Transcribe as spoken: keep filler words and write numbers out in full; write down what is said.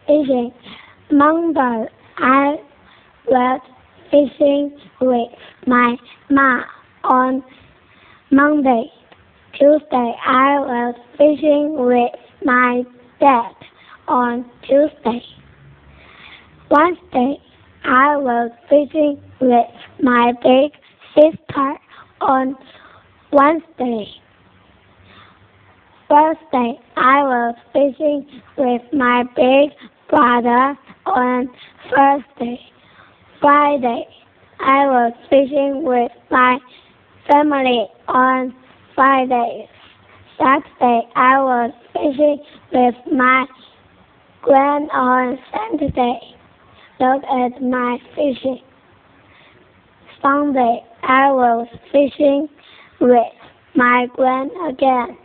fishing. Monday, I went fishing with my mom on Monday. Tuesday, I went fishing with my dad on Tuesday. Wednesday, I was fishing with my big sister on Wednesday. Thursday, I was fishing with my big brother on Thursday. Friday, I was fishing with my family on Friday. Saturday, I was fishing with my grand on Saturday. Look at my fishing. Sunday, I was fishing with my grand again.